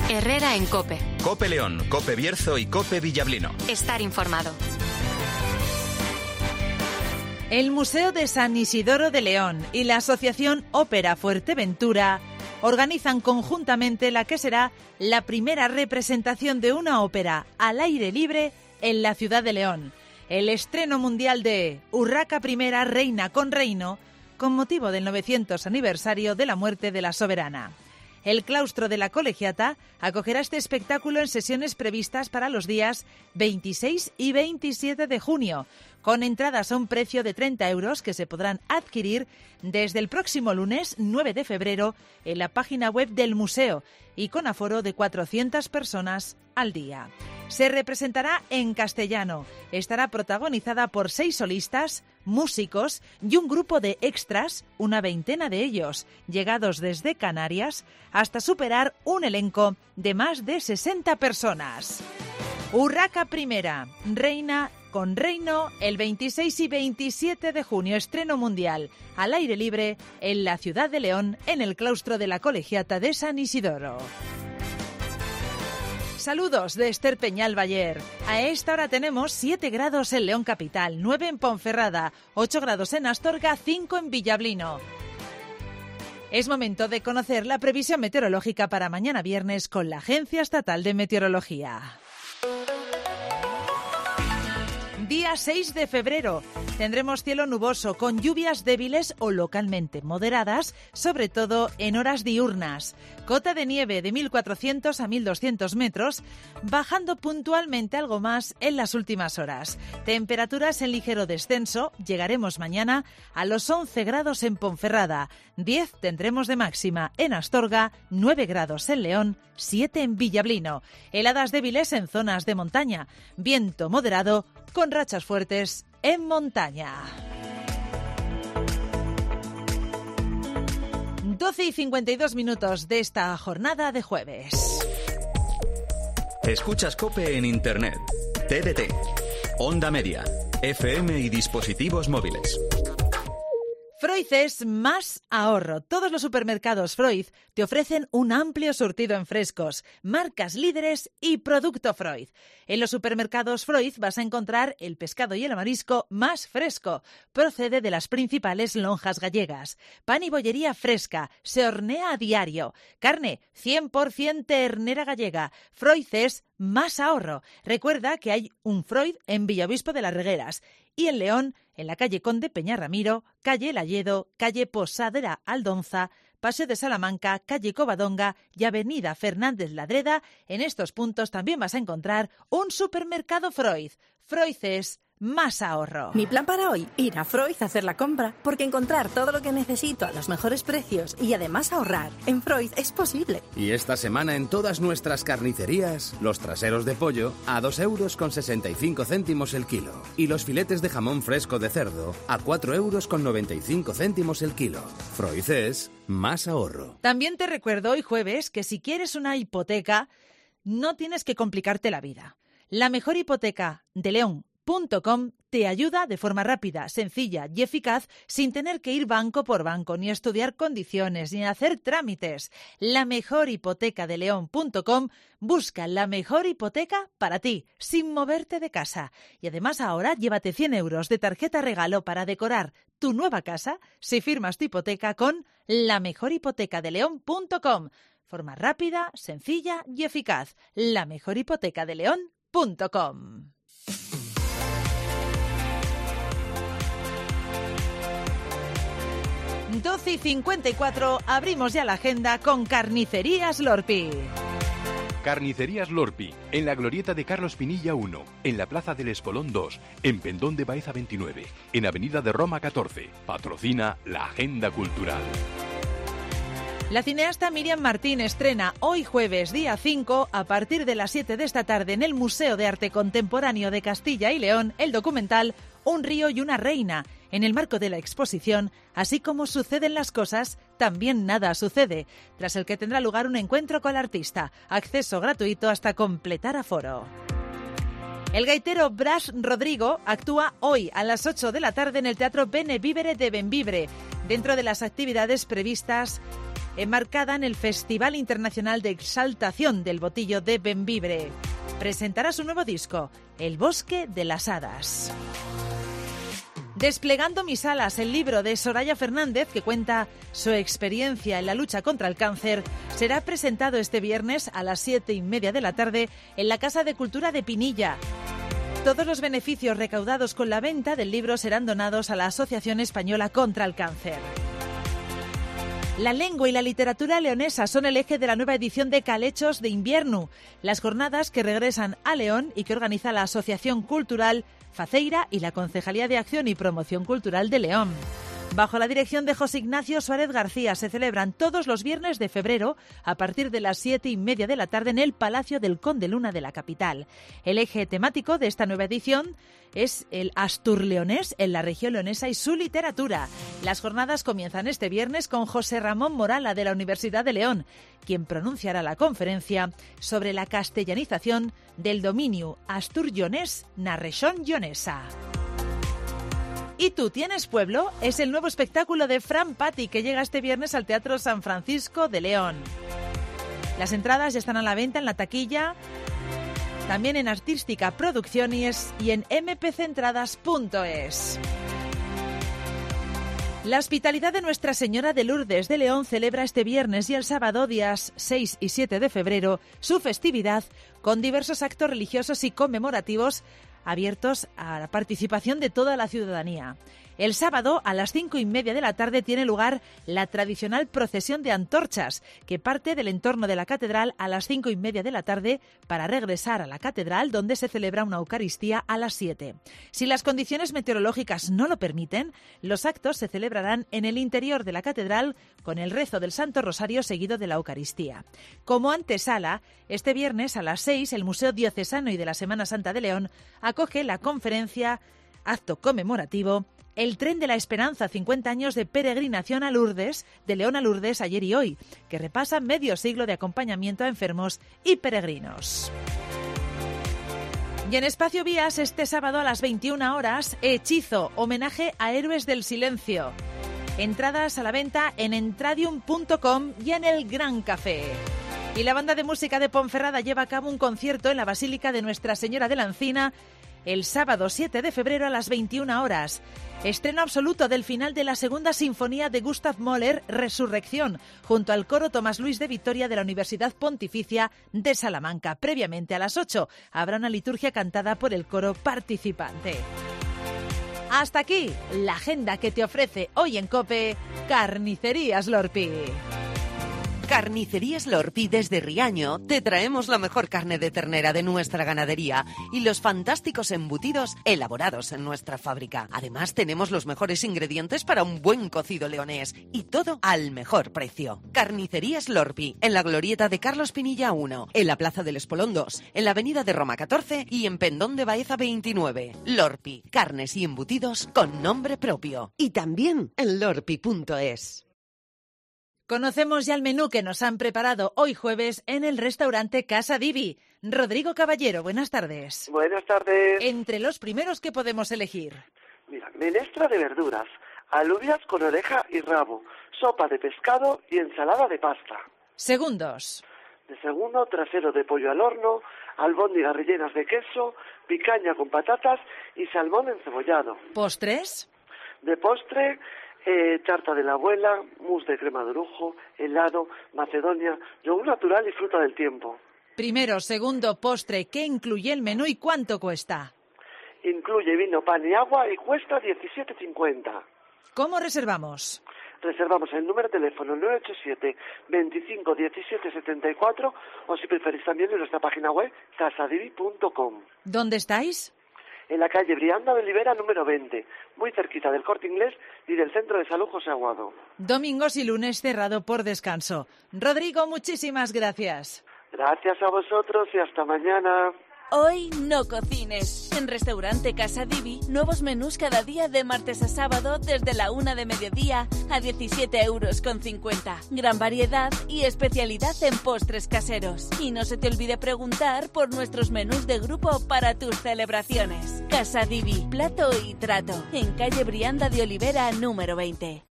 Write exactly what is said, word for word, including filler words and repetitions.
Herrera en COPE. COPE León, COPE Bierzo y COPE Villablino. Estar informado. El Museo de San Isidoro de León y la Asociación Ópera Fuerteventura organizan conjuntamente la que será la primera representación de una ópera al aire libre en la ciudad de León. El estreno mundial de Urraca I, Reina con Reino, con motivo del novecientos aniversario de la muerte de la soberana. El claustro de la Colegiata acogerá este espectáculo en sesiones previstas para los días veintiséis y veintisiete de junio, con entradas a un precio de treinta euros que se podrán adquirir desde el próximo lunes nueve de febrero en la página web del museo y con aforo de cuatrocientas personas al día. Se representará en castellano. Estará protagonizada por seis solistas, músicos y un grupo de extras, una veintena de ellos, llegados desde Canarias, hasta superar un elenco de más de sesenta personas. Urraca I, Reina con Reino, el veintiséis y veintisiete de junio, estreno mundial, al aire libre, en la ciudad de León, en el claustro de la Colegiata de San Isidoro. Saludos de Esther Peñal Bayer. A esta hora tenemos siete grados en León Capital, nueve en Ponferrada, ocho grados en Astorga, cinco en Villablino. Es momento de conocer la previsión meteorológica para mañana viernes con la Agencia Estatal de Meteorología. Día seis de febrero. Tendremos cielo nuboso con lluvias débiles o localmente moderadas, sobre todo en horas diurnas. Cota de nieve de mil cuatrocientos a mil doscientos metros, bajando puntualmente algo más en las últimas horas. Temperaturas en ligero descenso. Llegaremos mañana a los once grados en Ponferrada. diez tendremos de máxima en Astorga, nueve grados en León, siete en Villablino. Heladas débiles en zonas de montaña. Viento moderado con rachas fuertes en montaña. doce y cincuenta y dos minutos de esta jornada de jueves. Escuchas COPE en Internet, T D T, Onda Media, F M y dispositivos móviles. Freud es más ahorro. Todos los supermercados Freud te ofrecen un amplio surtido en frescos, marcas líderes y producto Freud. En los supermercados Freud vas a encontrar el pescado y el marisco más fresco. Procede de las principales lonjas gallegas. Pan y bollería fresca, se hornea a diario. Carne cien por ciento ternera gallega. Freud es más ahorro. Recuerda que hay un Freud en Villaobispo de las Regueras y en León, en la calle Conde Peña Ramiro, calle Layedo, calle Posadera Aldonza, Paseo de Salamanca, calle Covadonga y avenida Fernández Ladreda. En estos puntos también vas a encontrar un supermercado Freud. Freud es más ahorro. Mi plan para hoy, ir a Freud a hacer la compra, porque encontrar todo lo que necesito a los mejores precios y además ahorrar en Freud es posible. Y esta semana en todas nuestras carnicerías, los traseros de pollo a dos euros con sesenta y cinco céntimos el kilo y los filetes de jamón fresco de cerdo a cuatro euros con noventa y cinco céntimos el kilo. Freud es más ahorro. También te recuerdo hoy jueves que si quieres una hipoteca, no tienes que complicarte la vida. La mejor hipoteca de León punto com te ayuda de forma rápida, sencilla y eficaz sin tener que ir banco por banco, ni estudiar condiciones, ni hacer trámites. La mejor hipoteca de León punto com busca la mejor hipoteca para ti, sin moverte de casa. Y además ahora llévate cien euros de tarjeta regalo para decorar tu nueva casa si firmas tu hipoteca con la mejor hipoteca de León punto com. Forma rápida, sencilla y eficaz. la mejor hipoteca de León punto com. doce y cincuenta y cuatro, abrimos ya la agenda con Carnicerías Lorpi. Carnicerías Lorpi, en la glorieta de Carlos Pinilla uno, en la Plaza del Espolón dos, en Pendón de Baeza veintinueve, en Avenida de Roma catorce. Patrocina la Agenda Cultural. La cineasta Miriam Martín estrena hoy jueves, día cinco, a partir de las siete de esta tarde en el Museo de Arte Contemporáneo de Castilla y León, el documental Un río y una reina. En el marco de la exposición, así como suceden las cosas, también nada sucede, tras el que tendrá lugar un encuentro con el artista. Acceso gratuito hasta completar aforo. El gaitero Bras Rodrigo actúa hoy a las ocho de la tarde en el Teatro Bene Vivere de Benvibre, dentro de las actividades previstas enmarcada en el Festival Internacional de Exaltación del Botillo de Bembibre. Presentará su nuevo disco, El Bosque de las Hadas. Desplegando mis alas, el libro de Soraya Fernández, que cuenta su experiencia en la lucha contra el cáncer, será presentado este viernes a las siete y media de la tarde en la Casa de Cultura de Pinilla. Todos los beneficios recaudados con la venta del libro serán donados a la Asociación Española contra el Cáncer. La lengua y la literatura leonesa son el eje de la nueva edición de Calechos de Invierno, las jornadas que regresan a León y que organiza la Asociación Cultural Faceira y la Concejalía de Acción y Promoción Cultural de León. Bajo la dirección de José Ignacio Suárez García se celebran todos los viernes de febrero a partir de las siete y media de la tarde en el Palacio del Conde Luna de la capital. El eje temático de esta nueva edición es el asturleonés en la región leonesa y su literatura. Las jornadas comienzan este viernes con José Ramón Morala de la Universidad de León, quien pronunciará la conferencia sobre la castellanización del dominio astur-leonés na región leonesa. ¿Y tú tienes pueblo? Es el nuevo espectáculo de Fran Patti que llega este viernes al Teatro San Francisco de León. Las entradas ya están a la venta en la taquilla, también en Artística Producciones y en eme pe ce entradas punto es. La Hospitalidad de Nuestra Señora de Lourdes de León celebra este viernes y el sábado, días seis y siete de febrero, su festividad con diversos actos religiosos y conmemorativos abiertos a la participación de toda la ciudadanía. El sábado, a las cinco y media de la tarde, tiene lugar la tradicional procesión de antorchas, que parte del entorno de la catedral a las cinco y media de la tarde para regresar a la catedral, donde se celebra una Eucaristía a las siete. Si las condiciones meteorológicas no lo permiten, los actos se celebrarán en el interior de la catedral con el rezo del Santo Rosario seguido de la Eucaristía. Como antesala, este viernes a las seis, el Museo Diocesano y de la Semana Santa de León acoge la conferencia, acto conmemorativo, El Tren de la Esperanza, cincuenta años de peregrinación a Lourdes, de León a Lourdes ayer y hoy, que repasa medio siglo de acompañamiento a enfermos y peregrinos. Y en Espacio Vías, este sábado a las veintiuna horas, Hechizo, homenaje a héroes del silencio. Entradas a la venta en entradium punto com y en el Gran Café. Y la banda de música de Ponferrada lleva a cabo un concierto en la Basílica de Nuestra Señora de la Encina el sábado siete de febrero a las veintiuna horas. Estreno absoluto del final de la segunda sinfonía de Gustav Mahler, Resurrección, junto al coro Tomás Luis de Vitoria de la Universidad Pontificia de Salamanca. Previamente a las ocho habrá una liturgia cantada por el coro participante. Hasta aquí la agenda que te ofrece hoy en COPE Carnicerías Lorpi. Carnicerías Lorpi desde Riaño te traemos la mejor carne de ternera de nuestra ganadería y los fantásticos embutidos elaborados en nuestra fábrica. Además tenemos los mejores ingredientes para un buen cocido leonés y todo al mejor precio. Carnicerías Lorpi en la glorieta de Carlos Pinilla uno, en la Plaza del Espolón dos, en la Avenida de Roma catorce y en Pendón de Baeza veintinueve. Lorpi, carnes y embutidos con nombre propio. Y también en lorpi punto es. Conocemos ya el menú que nos han preparado hoy jueves en el restaurante Casa Divi. Rodrigo Caballero, buenas tardes. Buenas tardes. Entre los primeros que podemos elegir. Mira, menestra de verduras, alubias con oreja y rabo, sopa de pescado y ensalada de pasta. Segundos. De segundo, trasero de pollo al horno, albóndigas rellenas de queso, picaña con patatas y salmón encebollado. Postres. De postre, Eh, tarta de la abuela, mousse de crema de orujo, helado, macedonia, yogur natural y fruta del tiempo. Primero, segundo, postre, ¿qué incluye el menú y cuánto cuesta? Incluye vino, pan y agua y cuesta diecisiete cincuenta. ¿Cómo reservamos? Reservamos el número de teléfono nueve ocho siete, veinticinco diecisiete setenta y cuatro o si preferís también en nuestra página web casadivi punto com. ¿Dónde estáis? En la calle Brianda de Olivera número veinte, muy cerquita del Corte Inglés y del Centro de Salud José Aguado. Domingos y lunes cerrado por descanso. Rodrigo, muchísimas gracias. Gracias a vosotros y hasta mañana. Hoy no cocines. En Restaurante Casa Divi, nuevos menús cada día de martes a sábado desde la una de mediodía a diecisiete euros con cincuenta. Gran variedad y especialidad en postres caseros. Y no se te olvide preguntar por nuestros menús de grupo para tus celebraciones. Casa Divi, plato y trato. En calle Brianda de Olivera número veinte.